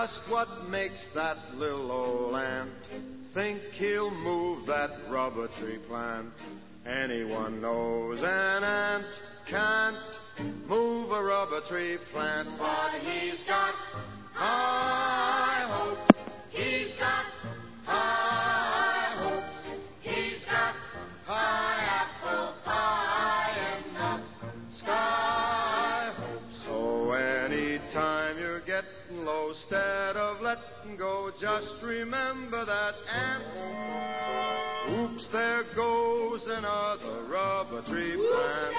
just what makes that little old ant think he'll move that rubber tree plant. Anyone knows an ant can't move a rubber tree plant, but he's got high hopes. He's got high hopes. He's got high apple pie in the sky hopes. So anytime you're getting low, instead of letting go, just remember that ant. Oops, there goes another rubber tree plant.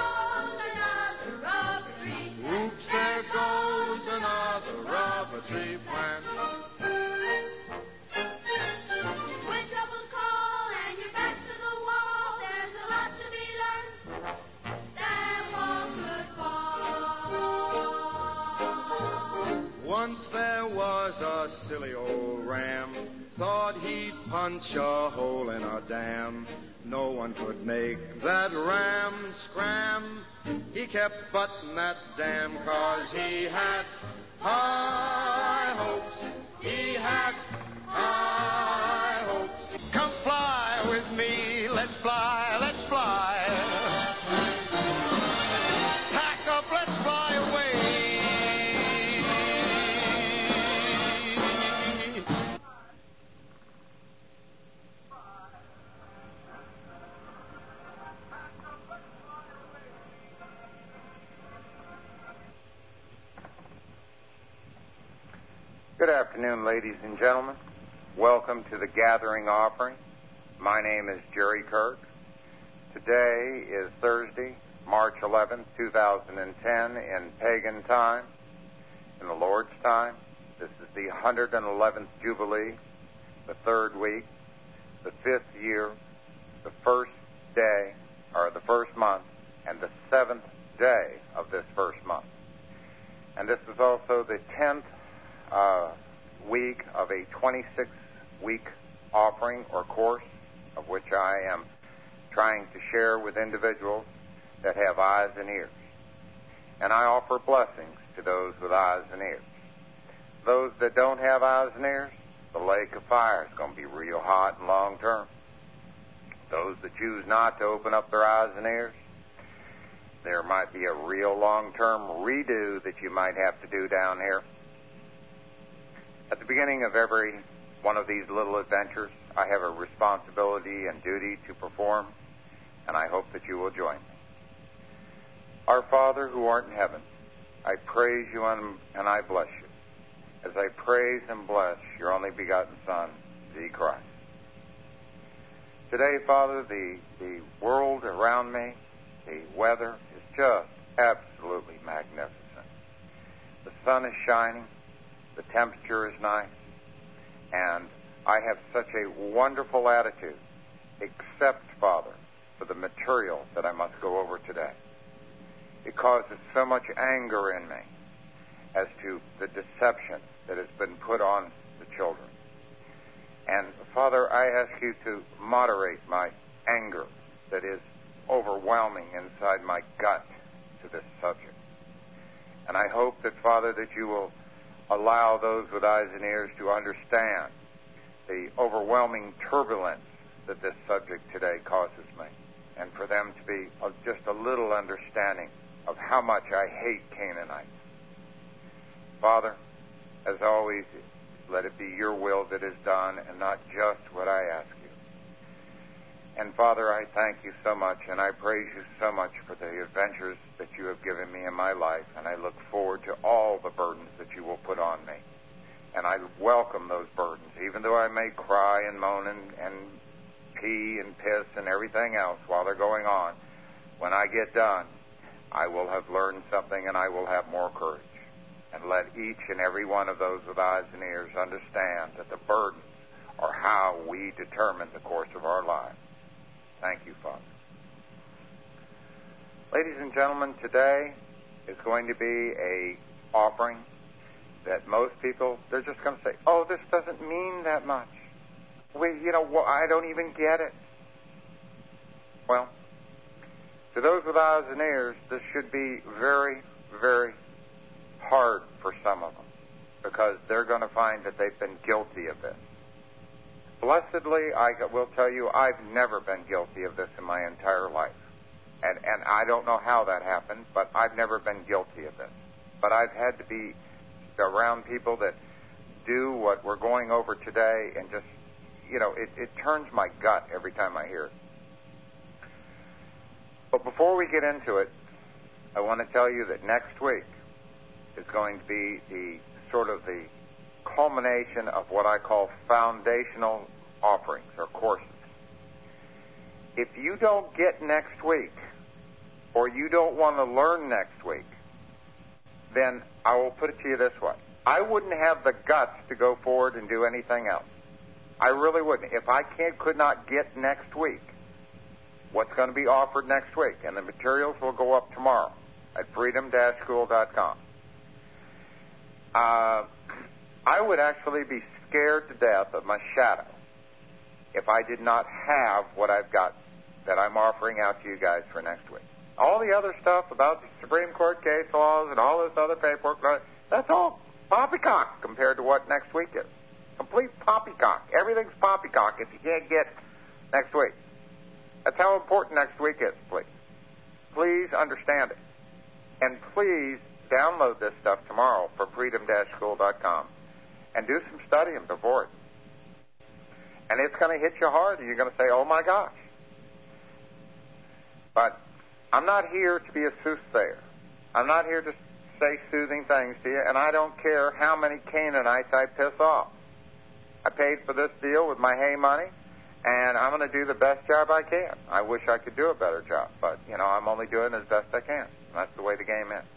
Oops, there goes another rubber tree plant. When troubles call and your back's to the wall, there's a lot to be learned. That wall could fall. Once there was a silly old ram, thought he'd punch a hole in a dam. No one could make that ram scram. He kept butting that dam 'cause he had high hopes. He had high hopes. Come fly with me, let's fly, let's fly. Pack up, let's fly away. Good afternoon, ladies and gentlemen. Welcome to the Gathering Offering. My name is Jerry Kirk. Today is Thursday, March 11th, 2010, in pagan time, in the Lord's time. This is the 111th Jubilee, the third week, the fifth year, the first day, or the first month, and the seventh day of this first month. And this is also the 10th week of a 26-week offering or course, of which I am trying to share with individuals that have eyes and ears. And I offer blessings to those with eyes and ears. Those that don't have eyes and ears, the lake of fire is going to be real hot and long term. Those that choose not to open up their eyes and ears, there might be a real long-term redo that you might have to do down here. At the beginning of every one of these little adventures, I have a responsibility and duty to perform, and I hope that you will join me. Our Father who art in heaven, I praise you and I bless you, as I praise and bless your only begotten Son, the Christ. Today, Father, the world around me, the weather is just absolutely magnificent. The sun is shining. The temperature is nice, and I have such a wonderful attitude, except, Father, for the material that I must go over today. It causes so much anger in me as to the deception that has been put on the children. And, Father, I ask you to moderate my anger that is overwhelming inside my gut to this subject. And I hope that, Father, that you will allow those with eyes and ears to understand the overwhelming turbulence that this subject today causes me, and for them to be of just a little understanding of how much I hate Canaanites. Father, as always, let it be your will that is done and not just what I ask you. And Father, I thank you so much, and I praise you so much for the adventures that you have given me in my life, and I look forward to all the burdens that you will put on me. And I welcome those burdens, even though I may cry and moan and pee and piss and everything else while they're going on. When I get done, I will have learned something, and I will have more courage. And let each and every one of those with eyes and ears understand that the burdens are how we determine the course of our lives. Thank you, Father. Ladies and gentlemen, today is going to be a offering that most people, they're just going to say, oh, this doesn't mean that much. I don't even get it. Well, to those with eyes and ears, this should be very, very hard for some of them. because they're going to find that they've been guilty of this. Blessedly, I will tell you, I've never been guilty of this in my entire life. And I don't know how that happened, but I've never been guilty of this. But I've had to be around people that do what we're going over today, and just, it turns my gut every time I hear it. But before we get into it, I want to tell you that next week is going to be the culmination of what I call foundational offerings or courses. If you don't get next week, or you don't want to learn next week, then I will put it to you this way. I wouldn't have the guts to go forward and do anything else. I really wouldn't. If I could not get next week what's going to be offered next week, and the materials will go up tomorrow at freedom-school.com. I would actually be scared to death of my shadow if I did not have what I've got that I'm offering out to you guys for next week. All the other stuff about the Supreme Court case laws and all this other paperwork, that's all poppycock compared to what next week is. Complete poppycock. Everything's poppycock if you can't get next week. That's how important next week is, please. Please understand it. And please download this stuff tomorrow for freedom-school.com and do some studying before it. And it's going to hit you hard, and you're going to say, oh, my gosh. But I'm not here to be a soothsayer. I'm not here to say soothing things to you, and I don't care how many Canaanites I piss off. I paid for this deal with my hay money, and I'm going to do the best job I can. I wish I could do a better job, but, I'm only doing as best I can. That's the way the game is.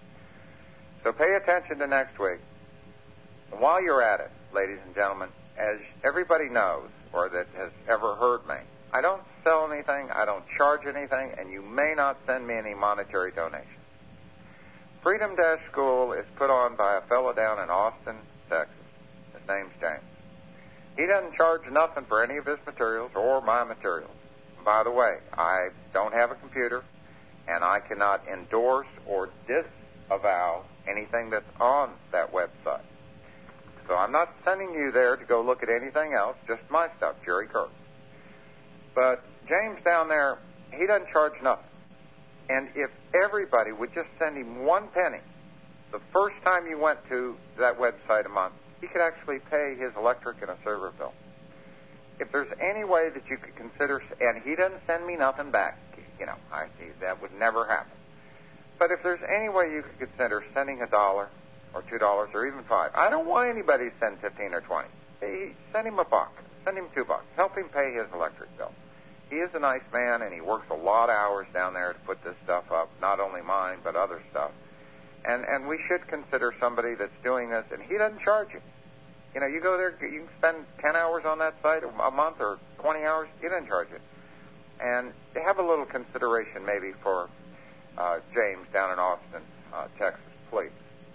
So pay attention to next week. And while you're at it, ladies and gentlemen, as everybody knows, or that has ever heard me, I don't sell anything, I don't charge anything, and you may not send me any monetary donations. Freedom-School is put on by a fellow down in Austin, Texas. His name's James. He doesn't charge nothing for any of his materials or my materials. By the way, I don't have a computer, and I cannot endorse or disavow anything that's on that website. So I'm not sending you there to go look at anything else, just my stuff, Jerry Kirk. But James down there, he doesn't charge nothing. And if everybody would just send him 1 penny, the first time you went to that website a month, he could actually pay his electric and a server bill. If there's any way that you could consider, and he doesn't send me nothing back, that would never happen. But if there's any way you could consider sending $1 or $2 or even $5, I don't want anybody to send 15 or 20. Send him $1, send him $2, help him pay his electric bill. He is a nice man, and he works a lot of hours down there to put this stuff up, not only mine, but other stuff. And we should consider somebody that's doing this, and he doesn't charge you. You go there, you can spend 10 hours on that site a month or 20 hours, he doesn't charge you. And have a little consideration maybe for James down in Austin, Texas, please.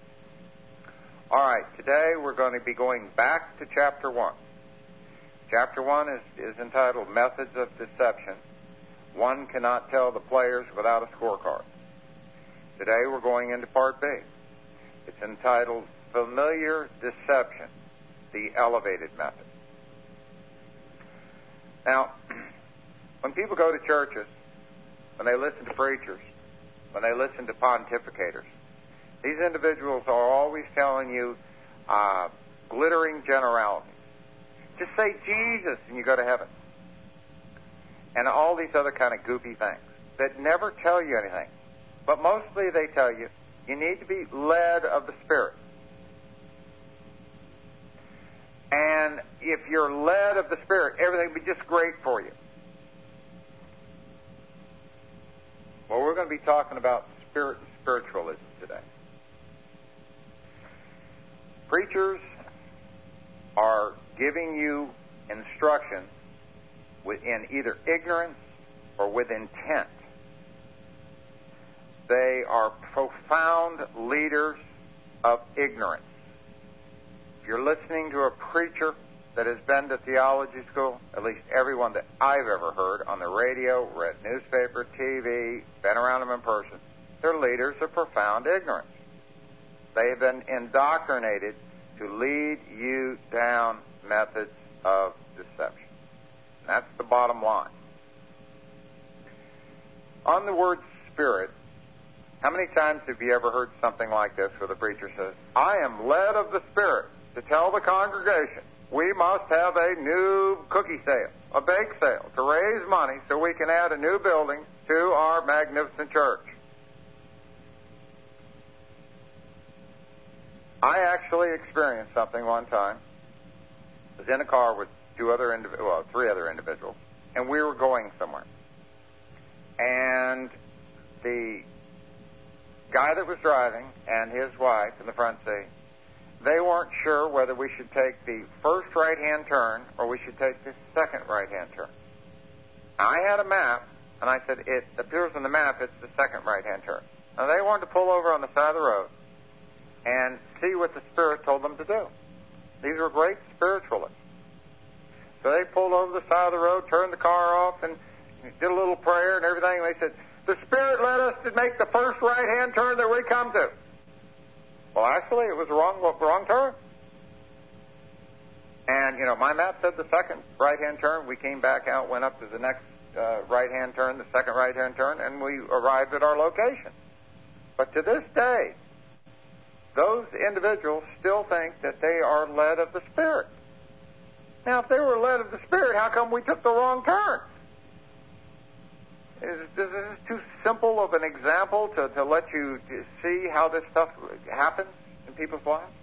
All right, today we're going to be going back to Chapter 1. Chapter 1 is entitled Methods of Deception. One cannot tell the players without a scorecard. Today we're going into Part B. It's entitled Familiar Deception, the Elevated Method. Now, when people go to churches, when they listen to preachers, when they listen to pontificators, these individuals are always telling you glittering generalities. Just say Jesus and you go to heaven. And all these other kind of goofy things that never tell you anything. But mostly they tell you, you need to be led of the Spirit. And if you're led of the Spirit, everything will be just great for you. Well, we're going to be talking about spirit and spiritualism today. Preachers are giving you instruction in either ignorance or with intent. They are profound leaders of ignorance. If you're listening to a preacher that has been to theology school, at least everyone that I've ever heard on the radio, read newspaper, TV, been around them in person, they're leaders of profound ignorance. They have been indoctrinated to lead you down methods of deception. That's the bottom line. On the word spirit, how many times have you ever heard something like this where the preacher says, I am led of the Spirit to tell the congregation we must have a new cookie sale, a bake sale, to raise money so we can add a new building to our magnificent church. I actually experienced something one time. I was in a car with three other individuals, and we were going somewhere. And the guy that was driving and his wife in the front seat, they weren't sure whether we should take the first right-hand turn or we should take the second right-hand turn. I had a map, and I said, it appears on the map it's the second right-hand turn. Now, they wanted to pull over on the side of the road and see what the Spirit told them to do. These were great spiritualists. So they pulled over the side of the road, turned the car off, and did a little prayer and everything, and they said, the Spirit led us to make the first right-hand turn that we come to. Well, actually, it was the wrong turn. And, my map said the second right-hand turn. We came back out, went up to the next right-hand turn, the second right-hand turn, and we arrived at our location. But to this day, those individuals still think that they are led of the Spirit. Now, if they were led of the Spirit, how come we took the wrong turn? Is this too simple of an example to let you see how this stuff happens in people's lives?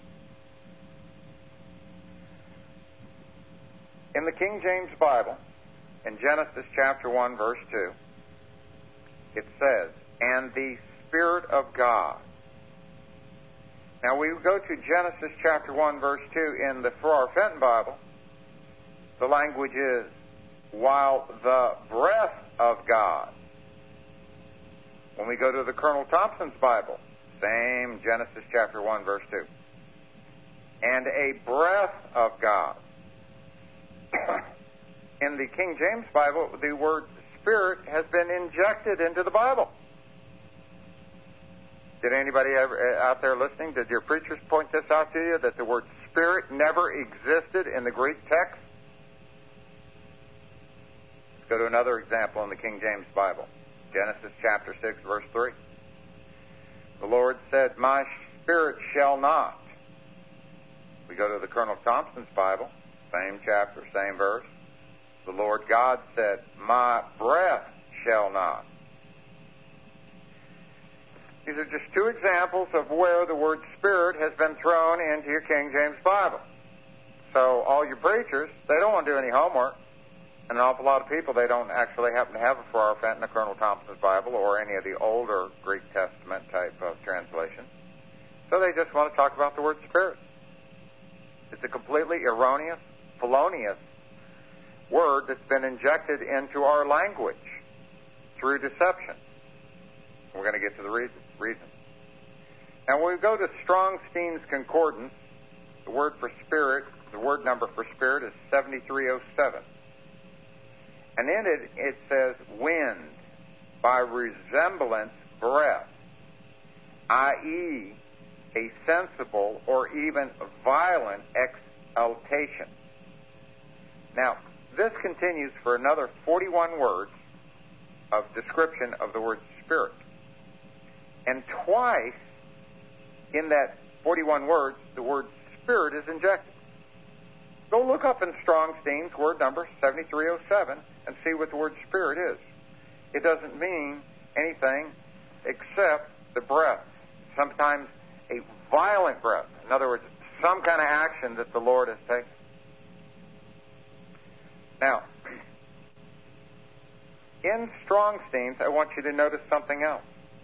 In the King James Bible, in Genesis chapter 1, verse 2, it says, and the Spirit of God. Now, we go to Genesis chapter 1, verse 2 in the Farrar Fenton Bible. The language is, while the breath of God. When we go to the Colonel Thompson's Bible, same Genesis chapter 1, verse 2. And a breath of God. In the King James Bible, the word Spirit has been injected into the Bible. Did anybody ever out there listening, did your preachers point this out to you, that the word Spirit never existed in the Greek text? Let's go to another example in the King James Bible. Genesis chapter 6, verse 3. The Lord said, my spirit shall not. We go to the Colonel Thompson's Bible, same chapter, same verse. The Lord God said, my breath shall not. These are just two examples of where the word Spirit has been thrown into your King James Bible. So all your preachers, they don't want to do any homework. And an awful lot of people, they don't actually happen to have a Farrar Fenton, a Colonel Thompson's Bible, or any of the older Greek Testament type of translations. So they just want to talk about the word Spirit. It's a completely erroneous, felonious word that's been injected into our language through deception. We're going to get to the reason. Now, when we go to Strong-Steen's Concordance, the word number for Spirit is 7307. And in it says, wind, by resemblance, breath, i.e., a sensible or even violent exaltation. Now, this continues for another 41 words of description of the word Spirit. And twice in that 41 words, the word Spirit is injected. Go look up in Strong-Steen's word number 7307 and see what the word Spirit is. It doesn't mean anything except the breath. Sometimes a violent breath. In other words, some kind of action that the Lord has taken. Now, in Strong-Steen's, I want you to notice something else.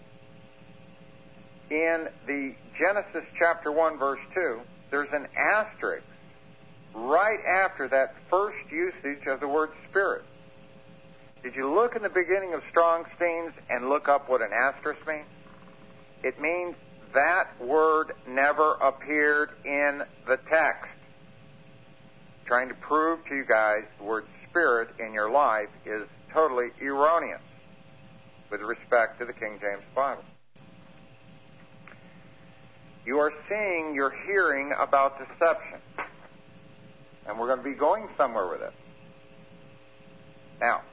In the Genesis chapter 1, verse 2, there's an asterisk right after that first usage of the word Spirit. Did you look in the beginning of Strong-Steen's and look up what an asterisk means? It means that word never appeared in the text. Trying to prove to you guys the word Spirit in your life is totally erroneous with respect to the King James Bible. You are seeing, you're hearing about deception. And we're going to be going somewhere with it. Now,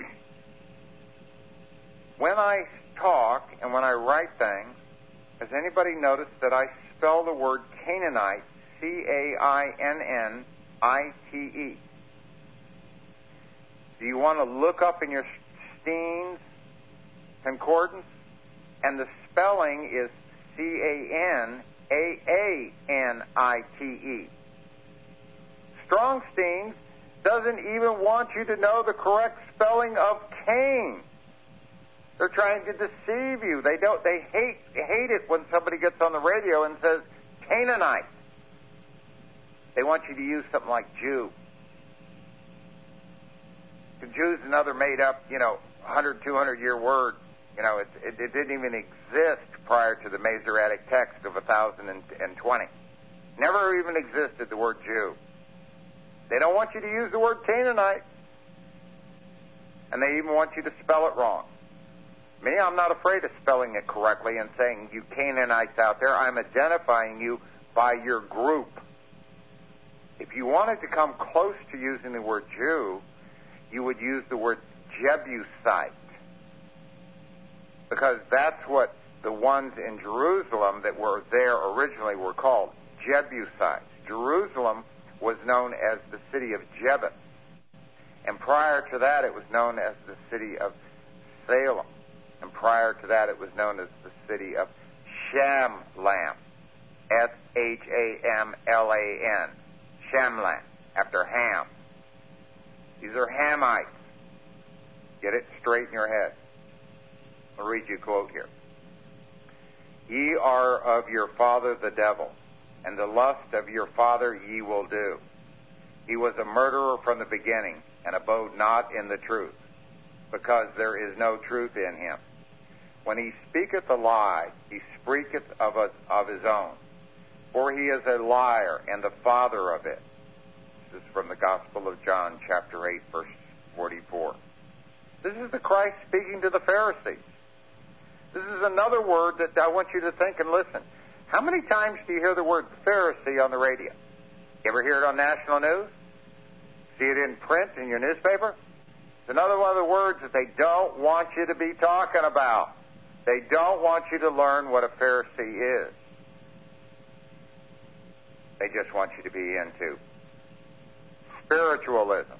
when I talk and when I write things, has anybody noticed that I spell the word Canaanite, Cainnite? Do you want to look up in your Steen's Concordance? And the spelling is Canaanite. Strong Steen's doesn't even want you to know the correct spelling of Cain. They're trying to deceive you. They hate it when somebody gets on the radio and says Canaanite. They want you to use something like Jew. The Jew's another made up, 100, 200-year word. It didn't even exist prior to the Masoretic text of 1020. Never even existed the word Jew. They don't want you to use the word Canaanite. And they even want you to spell it wrong. Me, I'm not afraid of spelling it correctly and saying, you Canaanites out there, I'm identifying you by your group. If you wanted to come close to using the word Jew, you would use the word Jebusite. Because that's what the ones in Jerusalem that were there originally were called, Jebusites. Jerusalem was known as the city of Jebus. And prior to that, it was known as the city of Salem. And prior to that, it was known as the city of Shamlam. Shamlan. Shamlan, after Ham. These are Hamites. Get it straight in your head. I'll read you a quote here. Ye are of your father the devil, and the lust of your father ye will do. He was a murderer from the beginning, and abode not in the truth, because there is no truth in him. When he speaketh a lie, he speaketh of his own, for he is a liar and the father of it. This is from the Gospel of John, chapter 8, verse 44. This is the Christ speaking to the Pharisees. This is another word that I want you to think and listen. How many times do you hear the word Pharisee on the radio? You ever hear it on national news? See it in print in your newspaper? It's another one of the words that they don't want you to be talking about. They don't want you to learn what a Pharisee is. They just want you to be into spiritualism.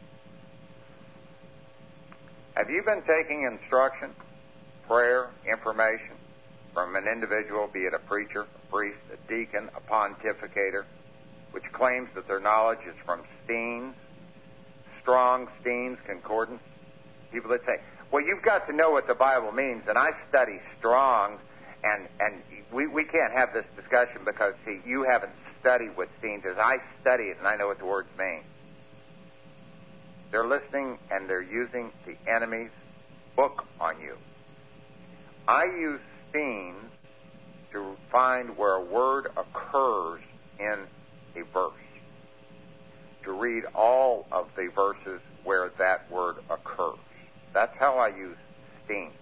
Have you been taking instruction, prayer, information from an individual, be it a preacher, a priest, a deacon, a pontificator, which claims that their knowledge is from Steen's, Strong Steen's Concordance? People that say, well, you've got to know what the Bible means, and I study Strong's, and we can't have this discussion because, see, you haven't studied what Steen's is. I study it, and I know what the words mean. They're listening, and they're using the enemy's book on you. I use Steen's to find where a word occurs in a verse, to read all of the verses where that word occurs. That's how I use Steen.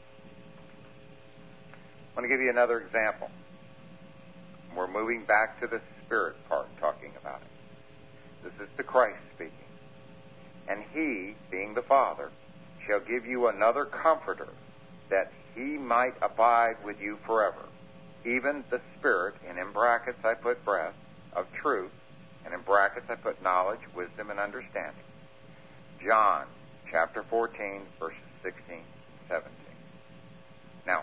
I want to give you another example. We're moving back to the Spirit part, talking about it. This is the Christ speaking. And he, being the Father, shall give you another Comforter, that he might abide with you forever, even the Spirit, and in brackets I put breath, of truth, and in brackets I put knowledge, wisdom, and understanding. John chapter 14, verses 16, 17. Now,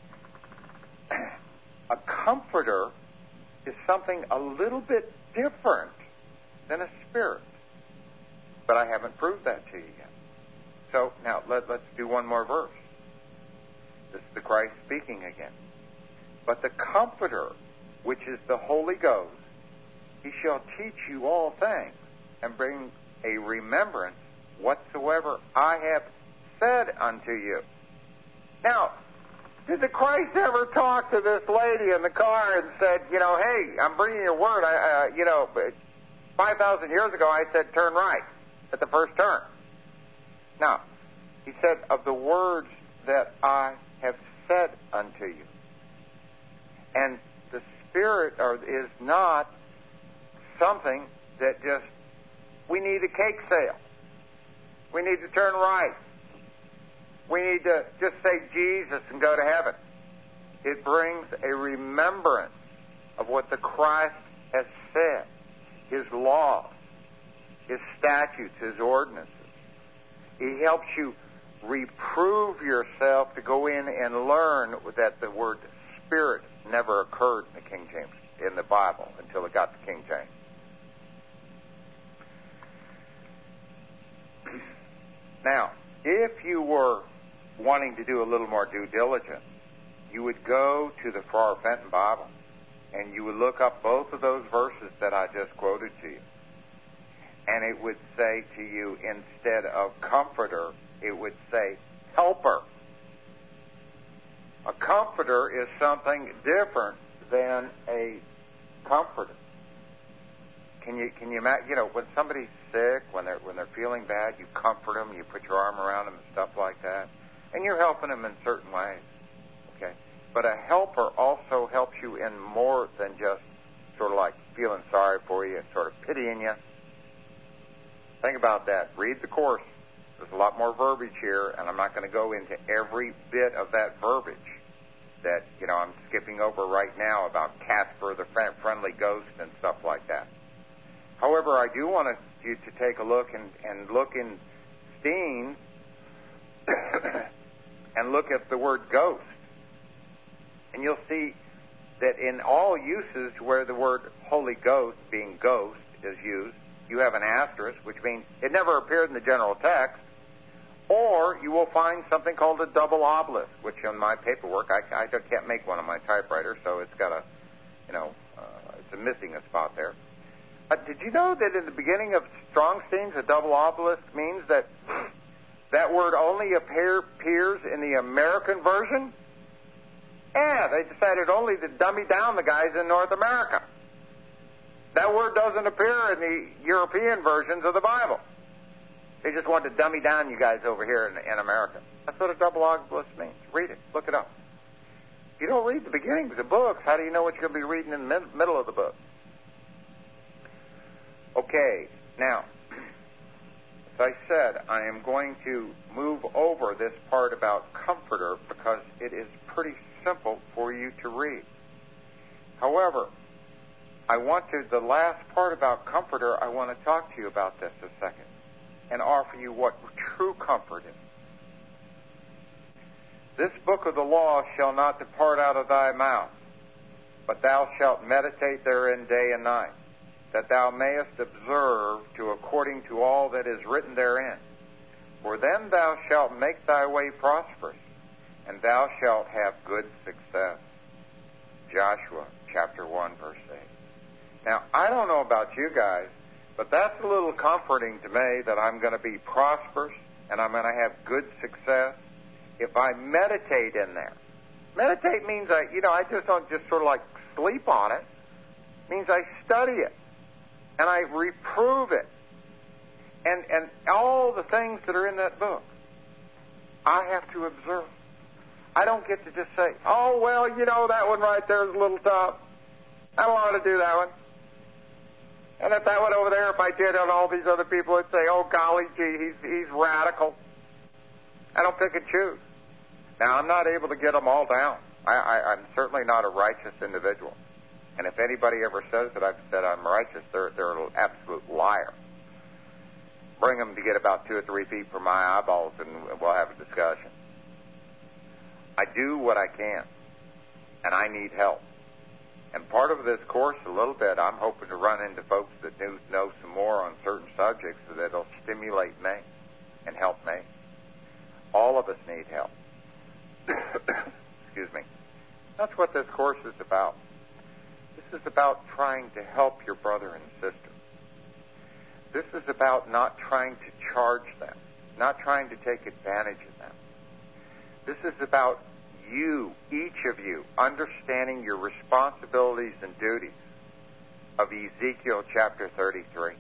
a comforter is something a little bit different than a spirit. But I haven't proved that to you yet. So now let's do one more verse. This is the Christ speaking again. But the Comforter, which is the Holy Ghost, he shall teach you all things, and bring a remembrance whatsoever I have said unto you. Now, did the Christ ever talk to this lady in the car and said, hey, I'm bringing your word. 5,000 years ago I said turn right at the first turn. Now, he said, of the words that I have said unto you. And the Spirit is not something that just, we need a cake sale. We need to turn right. We need to just say Jesus and go to heaven. It brings a remembrance of what the Christ has said, His laws, His statutes, His ordinances. He helps you reprove yourself to go in and learn that the word Spirit never occurred in the King James, in the Bible, until it got to King James. Now, if you were wanting to do a little more due diligence, you would go to the Farrar Fenton Bible and you would look up both of those verses that I just quoted to you. And it would say to you, instead of comforter, it would say helper. A comforter is something different than a comforter. Can you imagine? You know, when somebody's sick, when they're feeling bad, you comfort them, you put your arm around them and stuff like that, and you're helping them in certain ways. Okay, but a helper also helps you in more than just sort of like feeling sorry for you and sort of pitying you. Think about that. Read the course. There's a lot more verbiage here, and I'm not going to go into every bit of that verbiage that, you know, I'm skipping over right now about Casper the friendly ghost and stuff like that. However, I do want you to take a look and look in Steen and look at the word ghost. And you'll see that in all uses where the word Holy Ghost, being ghost, is used, you have an asterisk, which means it never appeared in the general text, or you will find something called a double obelisk, which in my paperwork, I can't make one on my typewriter, so it's got a, it's missing a spot there. Did you know that in the beginning of Strong's Themes, a double obelisk means that that word only appears in the American version? Yeah, they decided only to dummy down the guys in North America. That word doesn't appear in the European versions of the Bible. They just wanted to dummy down you guys over here in America. That's what a double obelisk means. Read it. Look it up. If you don't read the beginnings of books, how do you know what you're going to be reading in the middle of the book? Okay, now, as I said, I am going to move over this part about comforter because it is pretty simple for you to read. However, the last part about comforter, I want to talk to you about this a second and offer you what true comfort is. This book of the law shall not depart out of thy mouth, but thou shalt meditate therein day and night, that thou mayest observe to according to all that is written therein. For then thou shalt make thy way prosperous, and thou shalt have good success. Joshua chapter 1, verse 8. Now, I don't know about you guys, but that's a little comforting to me that I'm going to be prosperous and I'm going to have good success if I meditate in there. Meditate means I just don't just sort of like sleep on it. It means I study it and I reprove it. And all the things that are in that book, I have to observe. I don't get to just say, oh, well, that one right there is a little tough. I don't want to do that one. And if that one over there, if I did on all these other people, would say, oh, golly gee, he's radical. I don't pick and choose. Now, I'm not able to get them all down. I'm certainly not a righteous individual. And if anybody ever says that I've said I'm righteous, they're an absolute liar. Bring them to get about 2 or 3 feet from my eyeballs, and we'll have a discussion. I do what I can, and I need help. And part of this course, a little bit, I'm hoping to run into folks that know some more on certain subjects so that it'll stimulate me and help me. All of us need help. Excuse me. That's what this course is about. This is about trying to help your brother and sister. This is about not trying to charge them, not trying to take advantage of them. This is about you, each of you, understanding your responsibilities and duties of Ezekiel chapter 33.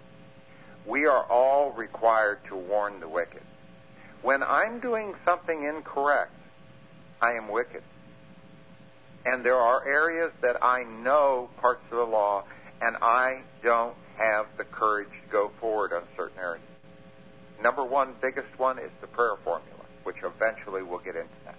We are all required to warn the wicked. When I'm doing something incorrect, I am wicked. And there are areas that I know parts of the law, and I don't have the courage to go forward on certain areas. Number one, biggest one, is the prayer formula, which eventually we'll get into that.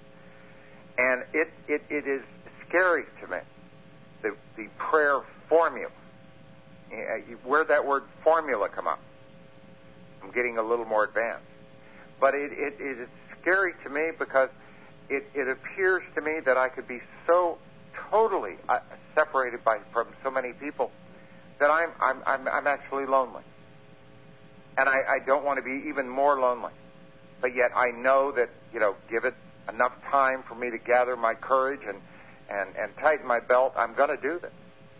And it is scary to me, the prayer formula. Where'd that word formula come up? I'm getting a little more advanced. But it is scary to me because it appears to me that I could be so totally separated from so many people that I'm actually lonely. And I don't want to be even more lonely. But yet I know that, give it enough time for me to gather my courage and tighten my belt, I'm going to do this.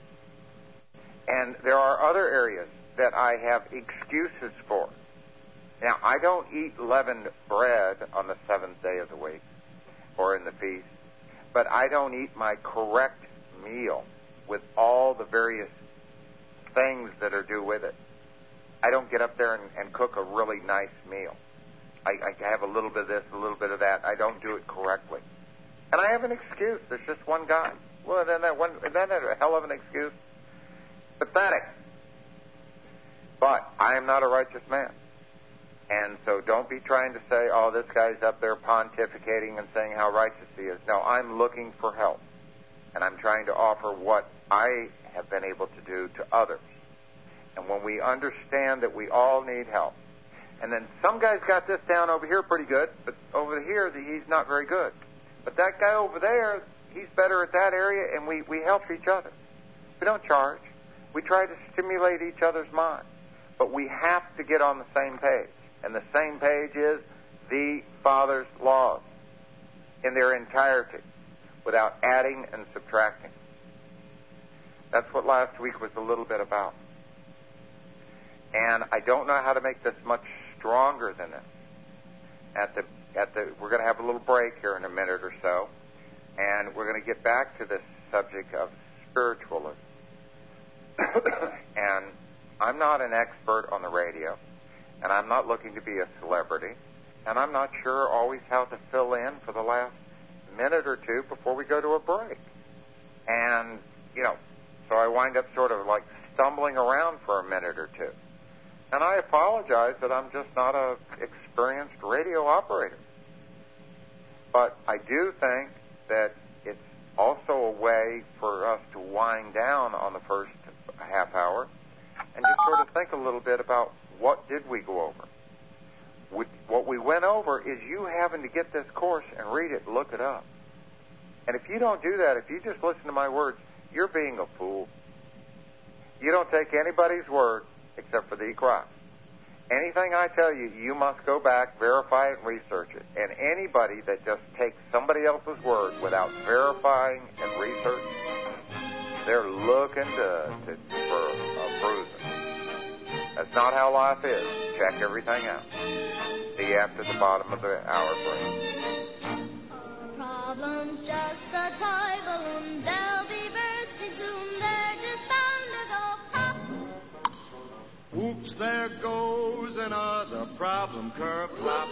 And there are other areas that I have excuses for. Now, I don't eat leavened bread on the seventh day of the week or in the feast, but I don't eat my correct meal with all the various things that are due with it. I don't get up there and cook a really nice meal. I have a little bit of this, a little bit of that. I don't do it correctly. And I have an excuse. There's just one guy. Well, isn't that a hell of an excuse? Pathetic. But I am not a righteous man. And so don't be trying to say, oh, this guy's up there pontificating and saying how righteous he is. No, I'm looking for help. And I'm trying to offer what I have been able to do to others. And when we understand that we all need help, and then some guy's got this down over here pretty good, but over here he's not very good. But that guy over there, he's better at that area, and we help each other. We don't charge. We try to stimulate each other's mind. But we have to get on the same page. And the same page is the Father's laws in their entirety, without adding and subtracting. That's what last week was a little bit about. And I don't know how to make this much stronger than this. We're going to have a little break here in a minute or so, and we're going to get back to this subject of spiritualism. And I'm not an expert on the radio, and I'm not looking to be a celebrity, and I'm not sure always how to fill in for the last minute or two before we go to a break. And, so I wind up sort of like stumbling around for a minute or two. And I apologize that I'm just not an experienced radio operator. But I do think that it's also a way for us to wind down on the first half hour and just sort of think a little bit about what did we go over. What we went over is you having to get this course and read it, look it up. And if you don't do that, if you just listen to my words, you're being a fool. You don't take anybody's word except for thee Christ. Anything I tell you, you must go back, verify it, and research it. And anybody that just takes somebody else's word without verifying and researching, they're looking for a bruising. That's not how life is. Check everything out. See you after the bottom of the hour break. Problems just a toy balloon. They'll be bursting soon. They're just bound to go pop. Oops, there goes another problem curve. Plop.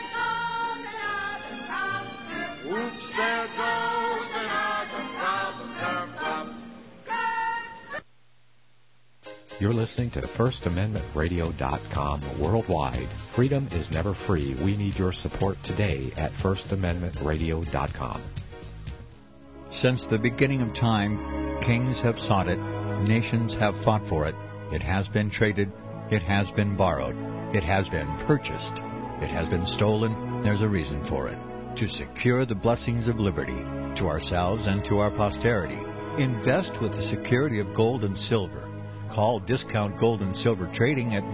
Oops, there goes another problem curve. Plop. You're listening to FirstAmendmentRadio.com worldwide. Freedom is never free. We need your support today at FirstAmendmentRadio.com. Since the beginning of time, kings have sought it, nations have fought for it. It has been traded, it has been borrowed, it has been purchased, it has been stolen. There's a reason for it. To secure the blessings of liberty to ourselves and to our posterity, invest with the security of gold and silver. Call Discount Gold and Silver Trading at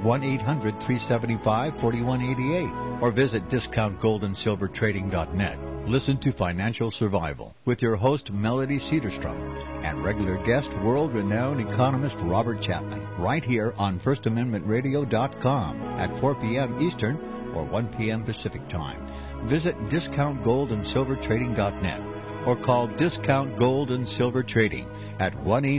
1-800-375-4188 or visit discountgoldandsilvertrading.net. Listen to Financial Survival with your host Melody Cedarstrom and regular guest world-renowned economist Robert Chapman right here on FirstAmendmentRadio.com at 4 p.m. Eastern or 1 p.m. Pacific Time. Visit discountgoldandsilvertrading.net or call Discount Gold and Silver Trading at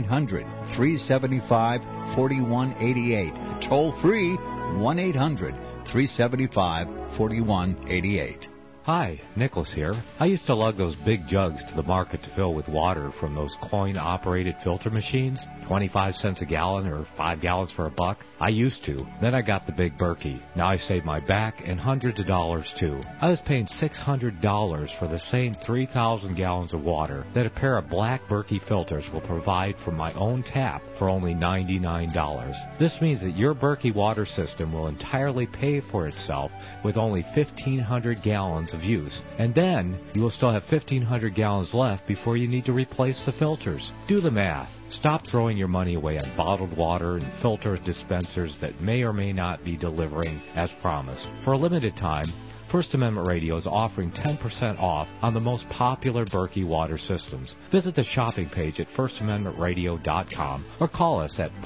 1-800-375-4188. Toll free, 1-800-375-4188. Hi, Nicholas here. I used to lug those big jugs to the market to fill with water from those coin-operated filter machines, 25 cents a gallon or 5 gallons for $1. I used to. Then I got the big Berkey. Now I save my back and hundreds of dollars too. I was paying $600 for the same 3,000 gallons of water that a pair of black Berkey filters will provide from my own tap for only $99. This means that your Berkey water system will entirely pay for itself with only 1,500 gallons of use, and then you will still have 1,500 gallons left before you need to replace the filters. Do the math. Stop throwing your money away on bottled water and filter dispensers that may or may not be delivering as promised. For a limited time, First Amendment Radio is offering 10% off on the most popular Berkey water systems. Visit the shopping page at firstamendmentradio.com or call us at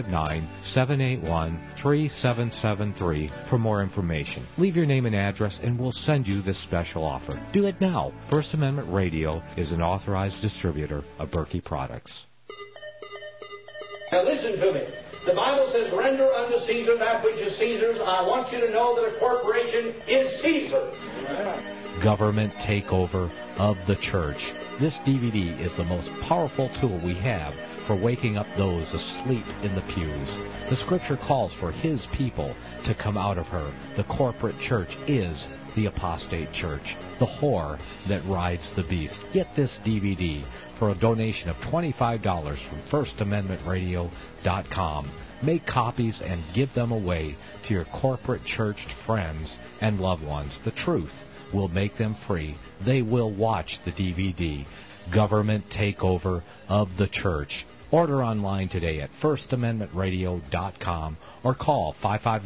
559-781-3773 for more information. Leave your name and address and we'll send you this special offer. Do it now. First Amendment Radio is an authorized distributor of Berkey products. Now listen to me. The Bible says, render unto Caesar that which is Caesar's. I want you to know that a corporation is Caesar. Government takeover of the church. This DVD is the most powerful tool we have for waking up those asleep in the pews. The scripture calls for his people to come out of her. The corporate church is the apostate church, the whore that rides the beast. Get this DVD for a donation of $25 from firstamendmentradio.com. Make copies and give them away to your corporate church friends and loved ones. The truth will make them free. They will watch the DVD, Government Takeover of the Church. Order online today at firstamendmentradio.com or call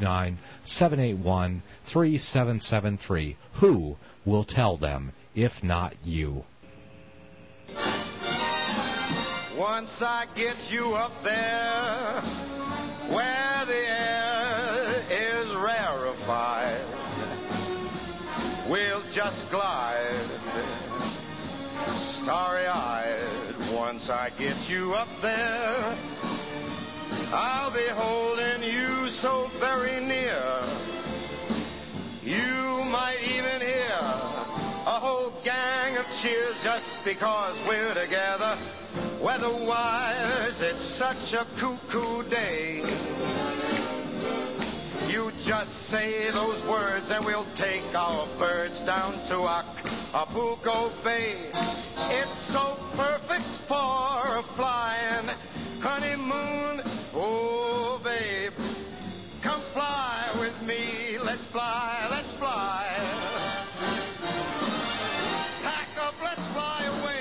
559-781-3773. Who will tell them if not you? Once I get you up there where the air is rarefied, we'll just glide starry-eyed. Once I get you up there, I'll be holding you so very near. You might even hear a whole gang of cheers just because we're together. Weather-wise, it's such a cuckoo day. You just say those words and we'll take our birds down to Acapulco Bay. It's so perfect for a flying honeymoon. Oh, babe, come fly with me. Let's fly, let's fly. Pack up, let's fly away.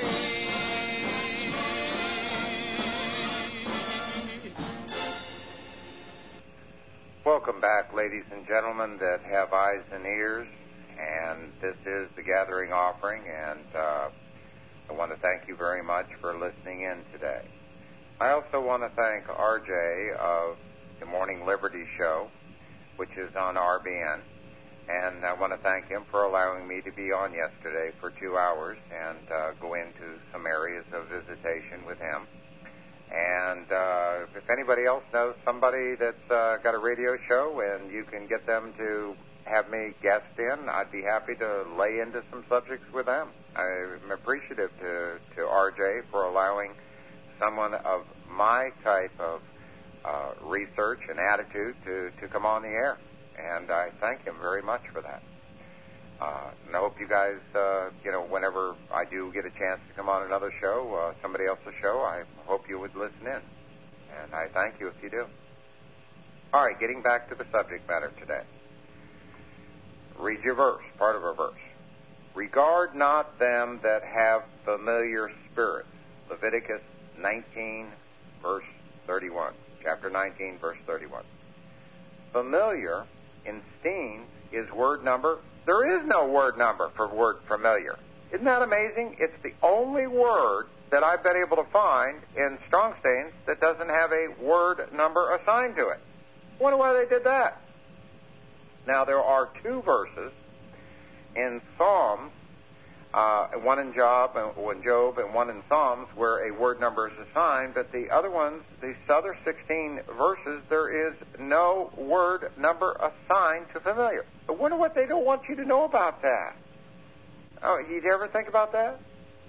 Welcome back, ladies and gentlemen that have eyes and ears. And this is the Gathering Offering, and I want to thank you very much for listening in today. I also want to thank RJ of the Morning Liberty Show, which is on RBN, and I want to thank him for allowing me to be on yesterday for 2 hours and go into some areas of visitation with him. And if anybody else knows somebody that's got a radio show and you can get them to have me guest in, I'd be happy to lay into some subjects with them. I'm appreciative to RJ for allowing someone of my type of research and attitude to come on the air. And I thank him very much for that. And I hope you guys, whenever I do get a chance to come on another show, somebody else's show, I hope you would listen in. And I thank you if you do. All right, getting back to the subject matter today. Read your verse, part of our verse. Regard not them that have familiar spirits. Leviticus 19, verse 31. Chapter 19, verse 31. Familiar in Steen is word number. There is no word number for word familiar. Isn't that amazing? It's the only word that I've been able to find in Strong's Stains that doesn't have a word number assigned to it. I wonder why they did that. Now, there are 2 verses in Psalms, one in Job and one in Psalms, where a word number is assigned, but the other ones, the other 16 verses, there is no word number assigned to familiar. I wonder what they don't want you to know about that. Oh, you ever think about that?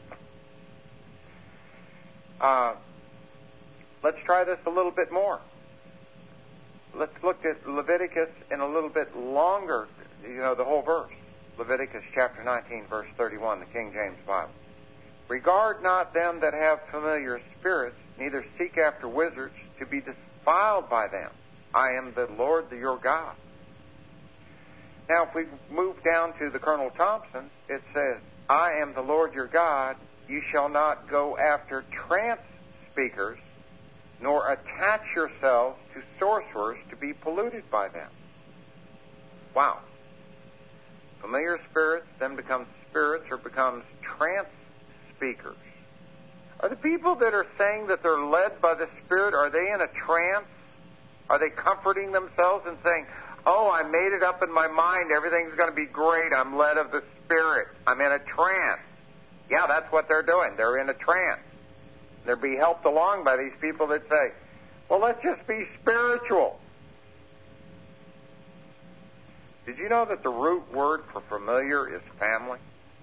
Let's try this a little bit more. Let's look at Leviticus in a little bit longer, the whole verse. Leviticus chapter 19, verse 31, the King James Bible. Regard not them that have familiar spirits, neither seek after wizards to be defiled by them. I am the Lord your God. Now, if we move down to the Colonel Thompson, it says, I am the Lord your God. You shall not go after trance speakers, nor attach yourselves to sorcerers to be polluted by them. Wow. Familiar spirits then becomes spirits or becomes trance speakers. Are the people that are saying that they're led by the Spirit, are they in a trance? Are they comforting themselves and saying, oh, I made it up in my mind, everything's going to be great, I'm led of the Spirit, I'm in a trance? Yeah, that's what they're doing. They're in a trance. They're being helped along by these people that say, well, let's just be spiritual. Did you know that the root word for familiar is family?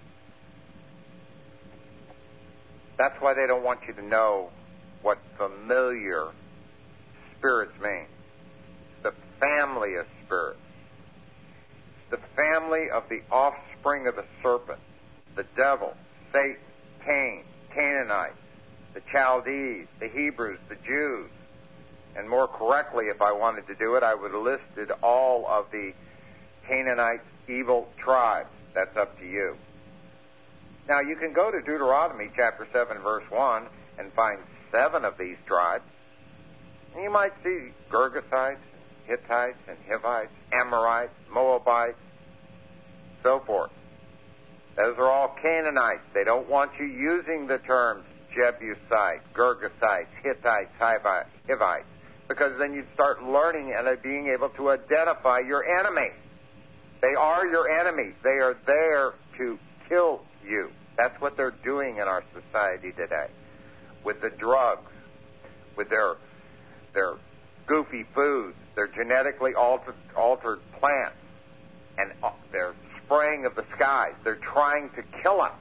That's why they don't want you to know what familiar spirits mean. It's the family of spirits. It's the family of the offspring of the serpent, the devil, Satan, Cain, Canaanites, the Chaldees, the Hebrews, the Jews. And more correctly, if I wanted to do it, I would have listed all of the Canaanite evil tribes. That's up to you. Now, you can go to Deuteronomy chapter 7, verse 1, and find 7 of these tribes. And you might see Girgashites, Hittites, and Hivites, Amorites, Moabites, so forth. Those are all Canaanites. They don't want you using the terms Jebusite, Girgashites, Hittites, Hivites, because then you'd start learning and being able to identify your enemy. They are your enemies. They are there to kill you. That's what they're doing in our society today. With the drugs, with their goofy foods, their genetically altered plants, and their spraying of the skies. They're trying to kill us.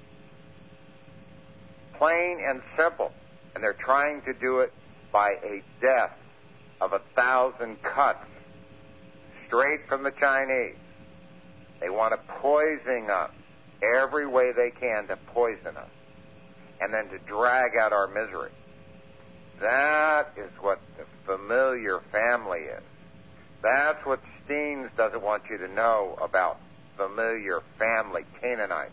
Plain and simple. And they're trying to do it by a death of 1,000 cuts, straight from the Chinese. They want to poison us every way they can, to poison us, and then to drag out our misery. That is what the familiar family is. That's what Steens doesn't want you to know about familiar family, Canaanites.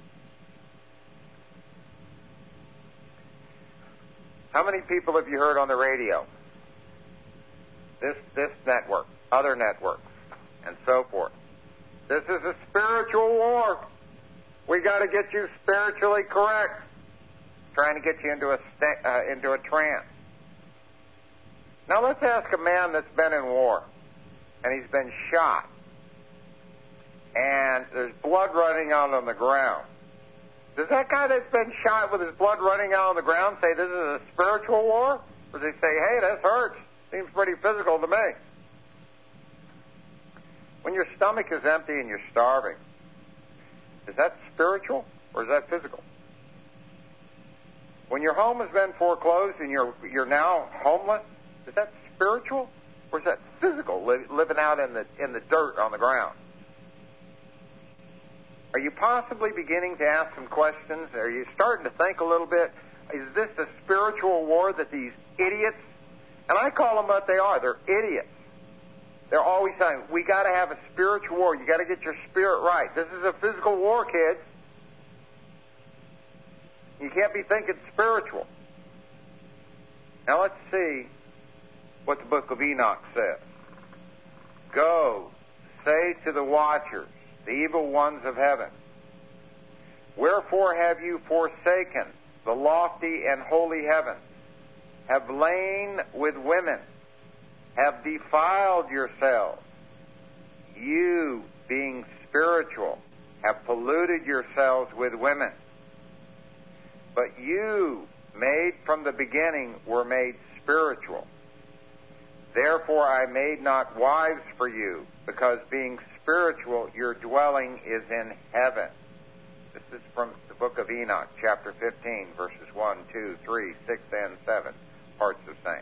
How many people have you heard on the radio? This network, other networks, and so forth. This is a spiritual war. We got to get you spiritually correct. Trying to get you into a trance. Now let's ask a man that's been in war, and he's been shot, and there's blood running out on the ground. Does that guy that's been shot with his blood running out on the ground say this is a spiritual war? Or does he say, hey, this hurts? Seems pretty physical to me. When your stomach is empty and you're starving, is that spiritual or is that physical? When your home has been foreclosed and you're now homeless, is that spiritual or is that physical, living out in the dirt on the ground? Are you possibly beginning to ask some questions? Are you starting to think a little bit, is this a spiritual war that these idiots, and I call them what they are, they're idiots. They're always saying, we got to have a spiritual war. You got to get your spirit right. This is a physical war, kids. You can't be thinking spiritual. Now let's see what the book of Enoch says. Go, say to the watchers, the evil ones of heaven, wherefore have you forsaken the lofty and holy heavens, have lain with women, have defiled yourselves? You, being spiritual, have polluted yourselves with women. But you, made from the beginning, were made spiritual. Therefore I made not wives for you, because being spiritual, your dwelling is in heaven. This is from the book of Enoch, chapter 15, verses 1, 2, 3, 6, and 7, parts the same.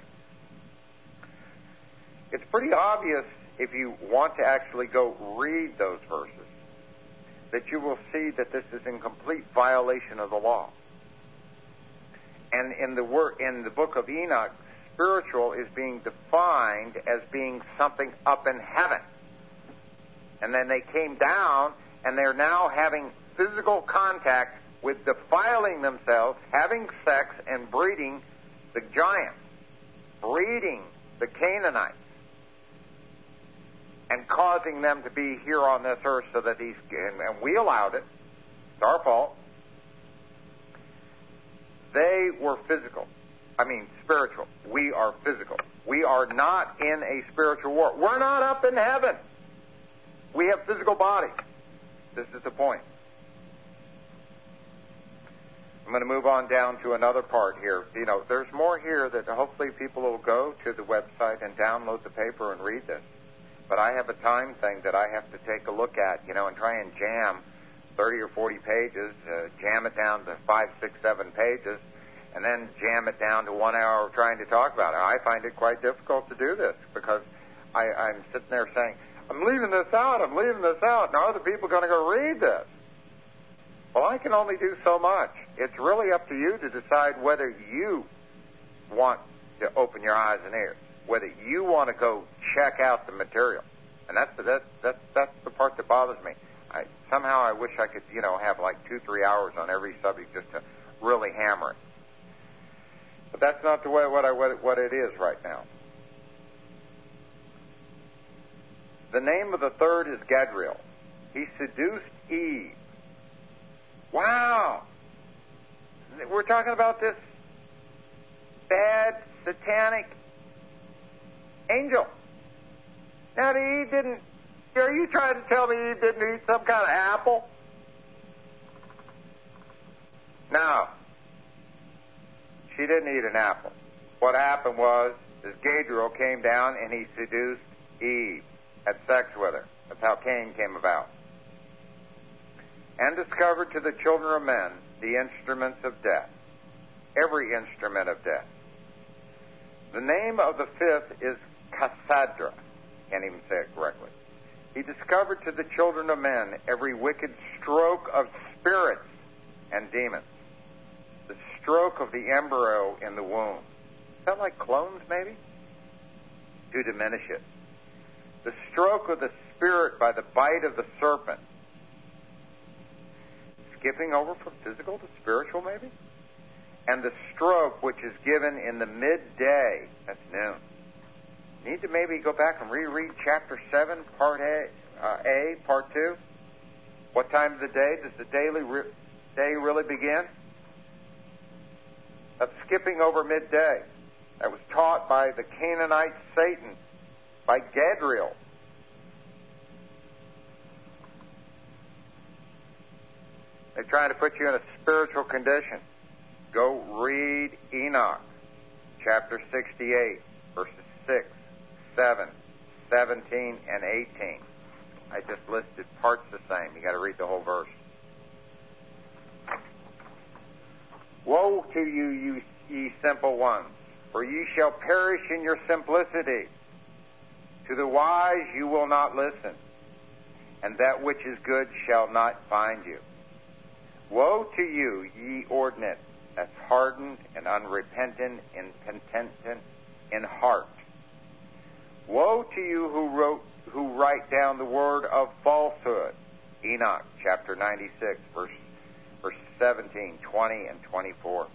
It's pretty obvious, if you want to actually go read those verses, that you will see that this is in complete violation of the law. And in the book of Enoch, spiritual is being defined as being something up in heaven. And then they came down, and they're now having physical contact with defiling themselves, having sex, and breeding the giants, breeding the Canaanites, and causing them to be here on this earth so that and we allowed it. It's our fault. They were spiritual. We are physical. We are not in a spiritual war. We're not up in heaven. We have physical bodies. This is the point. I'm going to move on down to another part here. There's more here that hopefully people will go to the website and download the paper and read this. But I have a time thing that I have to take a look at, and try and jam 30 or 40 pages, jam it down to 5, 6, 7 pages, and then jam it down to 1 hour trying to talk about it. I find it quite difficult to do this because I'm sitting there saying, I'm leaving this out. Now other people are going to go read this. Well, I can only do so much. It's really up to you to decide whether you want to open your eyes and ears, whether you want to go check out the material. And that's the part that bothers me. Somehow I wish I could, have like 2-3 hours on every subject just to really hammer it. But that's not the way what it is right now. The name of the third is Gadriel. He seduced Eve. Wow! We're talking about this bad, satanic angel. Now, Eve didn't... Are you trying to tell me Eve didn't eat some kind of apple? No. She didn't eat an apple. What happened was, Gabriel came down and he seduced Eve, had sex with her. That's how Cain came about. And discovered to the children of men the instruments of death, every instrument of death. The name of the fifth is Cassadra. Can't even say it correctly. He discovered to the children of men every wicked stroke of spirits and demons. The stroke of the embryo in the womb. Sound like clones, maybe? To diminish it. The stroke of the spirit by the bite of the serpent. Skipping over from physical to spiritual, maybe? And the stroke which is given in the midday, that's noon. Need to maybe go back and reread chapter 7, part A, part 2. What time of the day does the day really begin? That's skipping over midday. That was taught by the Canaanite Satan, by Gadriel. They're trying to put you in a spiritual condition. Go read Enoch, chapter 68, verses 6, 7, 17, and 18. I just listed parts the same. You got to read the whole verse. Woe to you, ye simple ones, for ye shall perish in your simplicity. To the wise you will not listen, and that which is good shall not find you. Woe to you, ye ordinate, that's hardened and unrepentant, impenitent in heart. Woe to you who write down the word of falsehood. Enoch, chapter 96, verses 17, 20, and 24.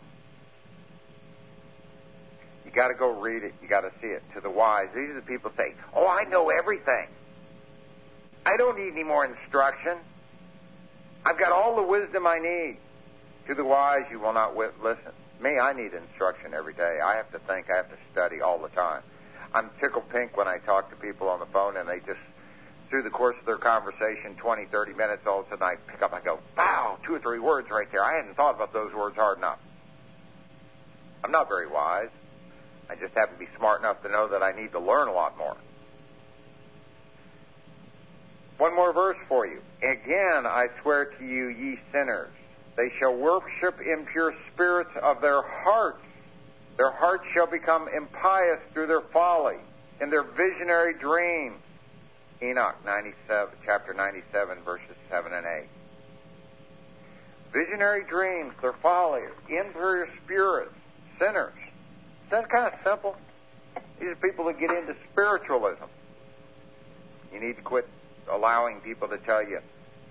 You got to go read it. You got to see it. To the wise, these are the people say, "Oh, I know everything. I don't need any more instruction. I've got all the wisdom I need." To the wise, you will not listen. Me, I need instruction every day. I have to think. I have to study all the time. I'm tickled pink when I talk to people on the phone, and they just, through the course of their conversation, 20, 30 minutes, all of a sudden I pick up and go, wow, 2 or 3 words right there. I hadn't thought about those words hard enough. I'm not very wise. I just happen to be smart enough to know that I need to learn a lot more. One more verse for you. Again, I swear to you, ye sinners, they shall worship impure spirits of their hearts. Their hearts shall become impious through their folly, in their visionary dreams. Enoch 97, chapter 97, verses 7 and 8. Visionary dreams, their folly, impure spirits, sinners. Isn't that kind of simple? These are people that get into spiritualism. You need to quit allowing people to tell you,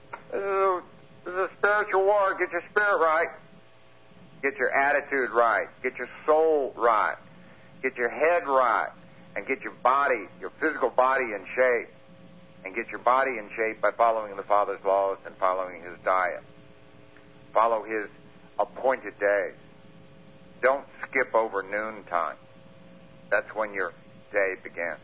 this is a spiritual war. Get your spirit right. Get your attitude right. Get your soul right. Get your head right. And get your body, your physical body in shape. And get your body in shape by following the Father's laws and following His diet. Follow His appointed days. Don't skip over noontime. That's when your day begins.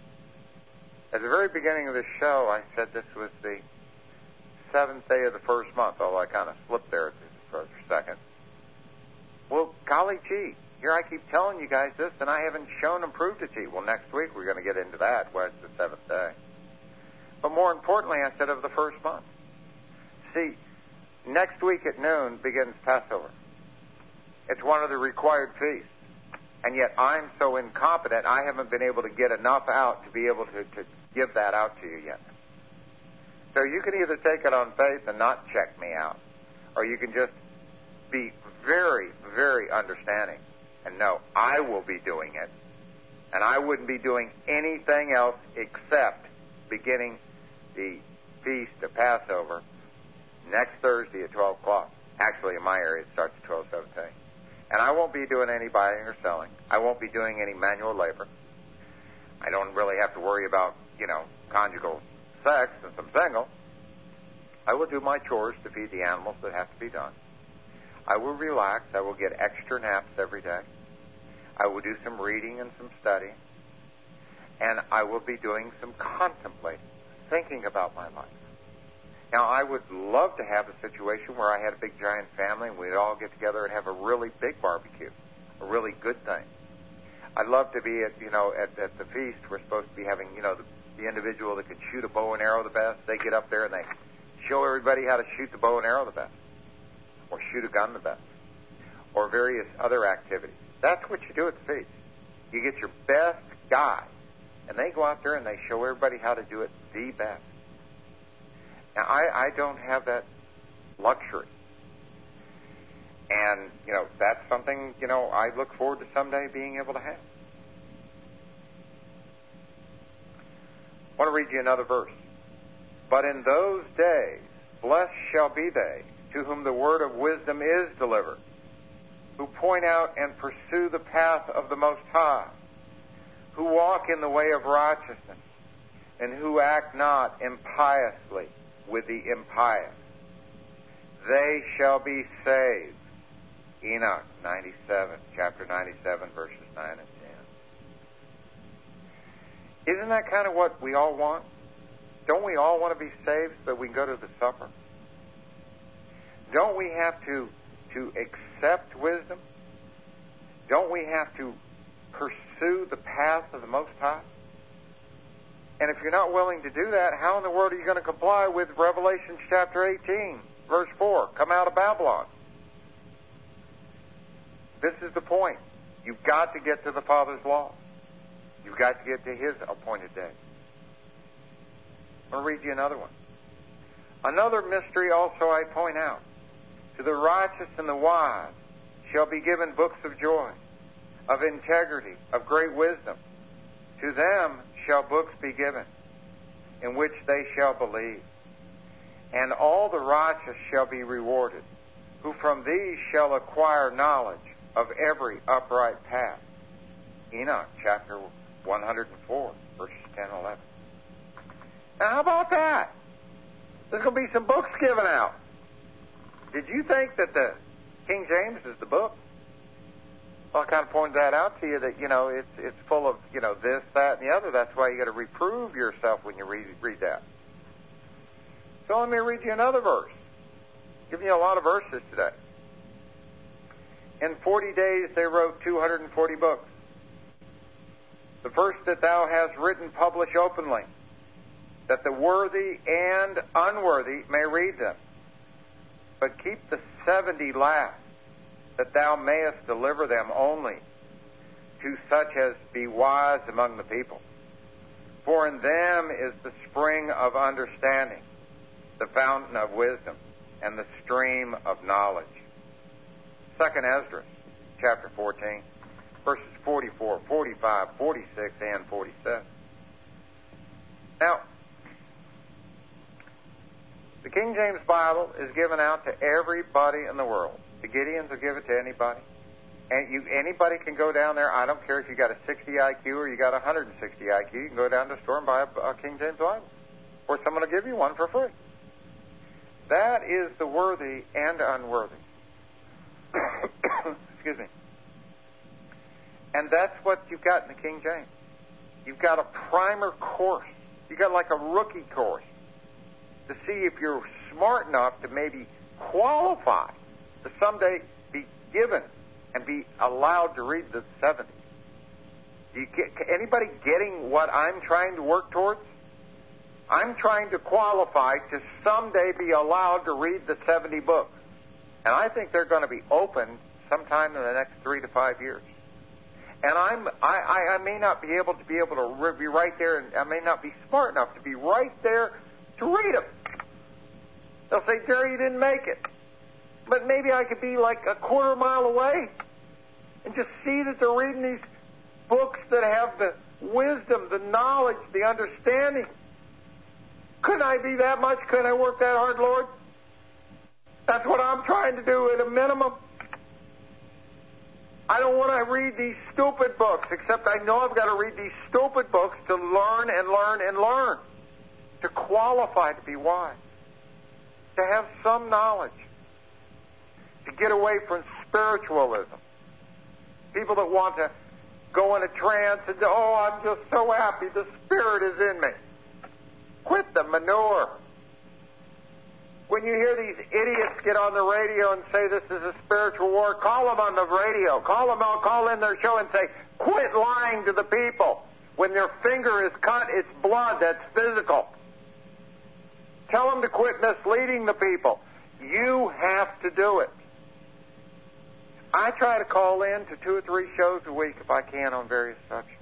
At the very beginning of this show, I said this was the 7th day of the first month, although I kind of slipped there for a second. Well, golly gee, here I keep telling you guys this, and I haven't shown and proved it to you. Well, next week we're going to get into that, where it's the 7th day. But more importantly, I said of the first month. See, next week at noon begins Passover. It's one of the required feasts. And yet I'm so incompetent, I haven't been able to get enough out to be able to give that out to you yet. So you can either take it on faith and not check me out, or you can just be very, very understanding and know I will be doing it, and I wouldn't be doing anything else except beginning the feast of Passover next Thursday at 12 o'clock. Actually, in my area, it starts at 12:17. And I won't be doing any buying or selling. I won't be doing any manual labor. I don't really have to worry about, conjugal sex since I'm single. I will do my chores to feed the animals that have to be done. I will relax. I will get extra naps every day. I will do some reading and some studying. And I will be doing some contemplating, thinking about my life. Now, I would love to have a situation where I had a big giant family and we'd all get together and have a really big barbecue, a really good thing. I'd love to be at the feast. We're supposed to be having, the individual that can shoot a bow and arrow the best. They get up there and they show everybody how to shoot the bow and arrow the best, or shoot a gun the best, or various other activities. That's what you do at the feast. You get your best guy, and they go out there and they show everybody how to do it the best. Now, I don't have that luxury. And, that's something, I look forward to someday being able to have. I want to read you another verse. But in those days, blessed shall be they to whom the word of wisdom is delivered, who point out and pursue the path of the Most High, who walk in the way of righteousness, and who act not impiously with the impious. They shall be saved. Enoch 97, chapter 97, verses 9 and 10. Isn't that kind of what we all want? Don't we all want to be saved so that we can go to the supper? Don't we have to accept wisdom? Don't we have to pursue the path of the Most High? And if you're not willing to do that, how in the world are you going to comply with Revelation chapter 18, verse 4? Come out of Babylon. This is the point. You've got to get to the Father's law. You've got to get to His appointed day. I'll read you another one. Another mystery also I point out. To the righteous and the wise shall be given books of joy, of integrity, of great wisdom. To them shall books be given, in which they shall believe. And all the righteous shall be rewarded, who from these shall acquire knowledge of every upright path. Enoch chapter 104, verses 10 and 11. Now, how about that? There's going to be some books given out. Did you think that the King James is the book? Well, I kind of pointed that out to you that, it's full of, this, that, and the other. That's why you got to reprove yourself when you read that. So let me read you another verse. Giving you a lot of verses today. In 40 days they wrote 240 books. The first that thou hast written publish openly. that the worthy and unworthy may read them. But keep the 70 last, that thou mayest deliver them only to such as be wise among the people. For in them is the spring of understanding, the fountain of wisdom, and the stream of knowledge. 2nd Esdras, chapter 14, verses 44, 45, 46, and 47. Now, the King James Bible is given out to everybody in the world. The Gideons will give it to anybody. And anybody can go down there. I don't care if you got a 60 IQ or you got a 160 IQ. You can go down to the store and buy a King James Bible. Or someone will give you one for free. That is the worthy and unworthy. Excuse me. And that's what you've got in the King James. You've got a primer course. You've got like a rookie course to see if you're smart enough to maybe qualify to someday be given and be allowed to read the 70. Anybody getting what I'm trying to work towards? I'm trying to qualify to someday be allowed to read the 70 books. And I think they're going to be open sometime in the next 3 to 5 years. And I may not be able to be right there, and I may not be smart enough to be right there to read them. They'll say, Jerry, you didn't make it. But maybe I could be like a quarter mile away and just see that they're reading these books that have the wisdom, the knowledge, the understanding. Couldn't I be that much? Couldn't I work that hard, Lord? That's what I'm trying to do at a minimum. I don't want to read these stupid books, except I know I've got to read these stupid books to learn and learn and learn, to qualify to be wise, to have some knowledge, to get away from spiritualism. People that want to go in a trance and say, oh, I'm just so happy, the Spirit is in me. Quit the manure. When you hear these idiots get on the radio and say this is a spiritual war, call them on the radio. Call in their show and say, quit lying to the people. When their finger is cut, it's blood. That's physical. Tell them to quit misleading the people. You have to do it. I try to call in to 2 or 3 shows a week if I can on various subjects.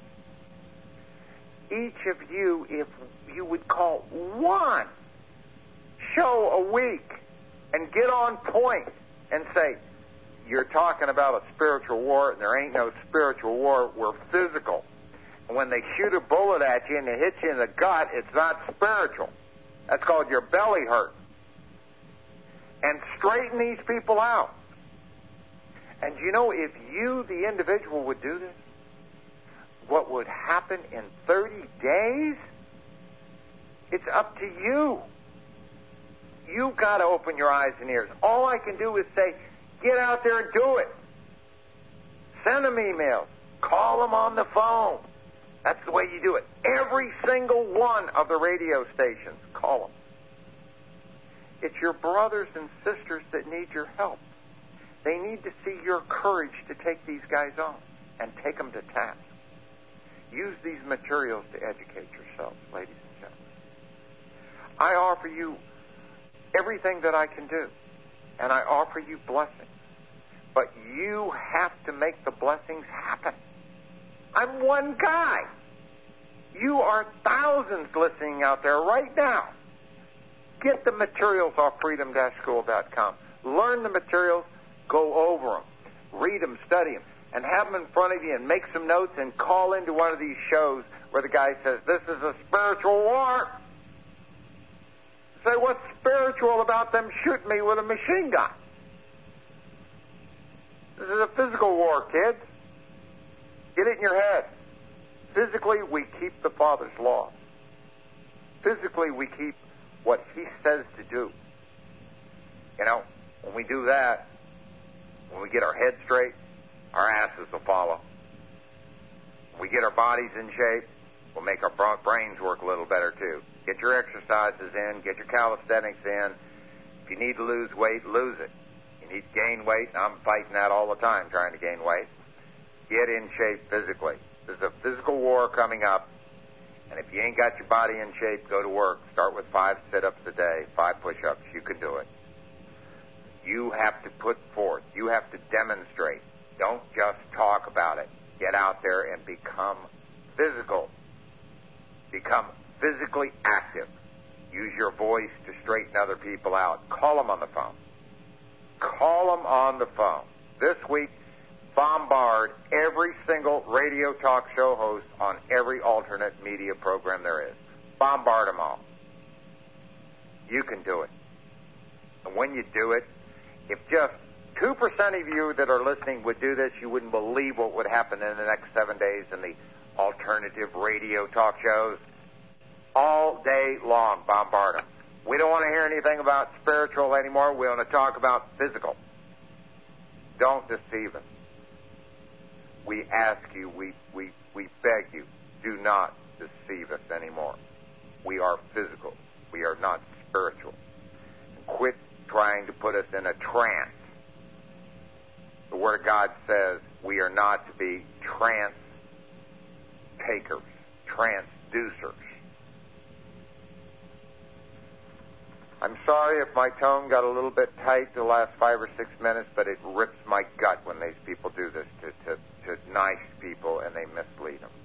Each of you, if you would call one show a week and get on point and say, you're talking about a spiritual war, and there ain't no spiritual war, we're physical. And when they shoot a bullet at you and they hit you in the gut, it's not spiritual. That's called your belly hurt. And straighten these people out. And you know, if you, the individual, would do this, what would happen in 30 days? It's up to you. You've got to open your eyes and ears. All I can do is say, get out there and do it. Send them emails. Call them on the phone. That's the way you do it. Every single one of the radio stations, call them. It's your brothers and sisters that need your help. They need to see your courage to take these guys on and take them to task. Use these materials to educate yourselves, ladies and gentlemen. I offer you everything that I can do, and I offer you blessings. But you have to make the blessings happen. I'm one guy. You are thousands listening out there right now. Get the materials off freedom-school.com. Learn the materials, go over them, read them, study them, and have them in front of you and make some notes and call into one of these shows where the guy says, this is a spiritual war. Say, what's spiritual about them shooting me with a machine gun? This is a physical war, kids. Get it in your head. Physically, we keep the Father's laws. Physically, we keep what He says to do. You know, when we do that, when we get our head straight, our asses will follow. When we get our bodies in shape, we'll make our brains work a little better too. Get your exercises in, get your calisthenics in. If you need to lose weight, lose it. You need to gain weight, and I'm fighting that all the time, trying to gain weight. Get in shape physically. There's a physical war coming up, And if you ain't got your body in shape, go to work. Start with 5 sit-ups a day, 5 push-ups. You can do it. You have to put forth. You have to demonstrate. Don't just talk about it. Get out there and become physical. Become physically active. Use your voice to straighten other people out. Call them on the phone. Call them on the phone. This week, bombard every single radio talk show host on every alternate media program there is. Bombard them all. You can do it. And when you do it, if just 2% of you that are listening would do this, you wouldn't believe what would happen in the next 7 days in the alternative radio talk shows. All day long, bombard them. We don't want to hear anything about spiritual anymore. We want to talk about physical. Don't deceive us. We ask you, we beg you, do not deceive us anymore. We are physical. We are not spiritual. Quit trying to put us in a trance. The Word of God says we are not to be trance takers, transducers. I'm sorry if my tone got a little bit tight the last 5 or 6 minutes, but it rips my gut when these people do this to nice people and they mislead them.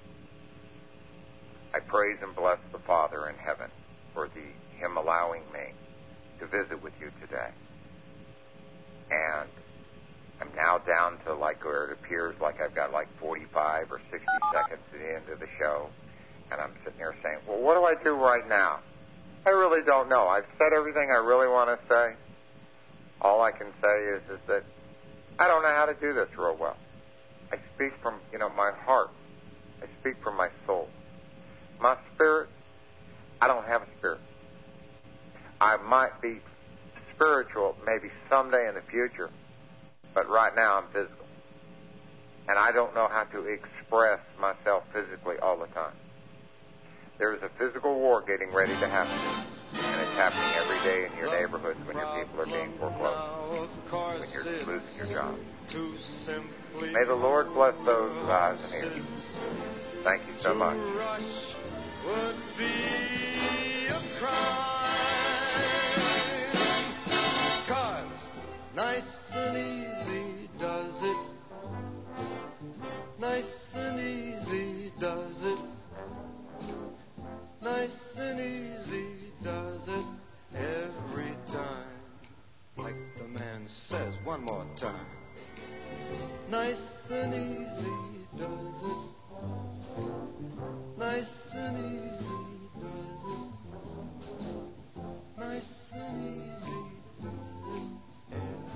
I praise and bless the Father in heaven for Him allowing me to visit with you today. And I'm now down to where it appears like I've got 45 or 60 seconds to the end of the show. And I'm sitting here saying, well, what do I do right now? I really don't know. I've said everything I really want to say. All I can say is that I don't know how to do this real well. I speak from, my heart. I speak from my soul. My spirit, I don't have a spirit. I might be spiritual maybe someday in the future, but right now I'm physical. And I don't know how to express myself physically all the time. There is a physical war getting ready to happen, and it's happening every day in your neighborhoods when your people are being foreclosed, when you're losing your job. May the Lord bless those with eyes and ears. Thank you so much.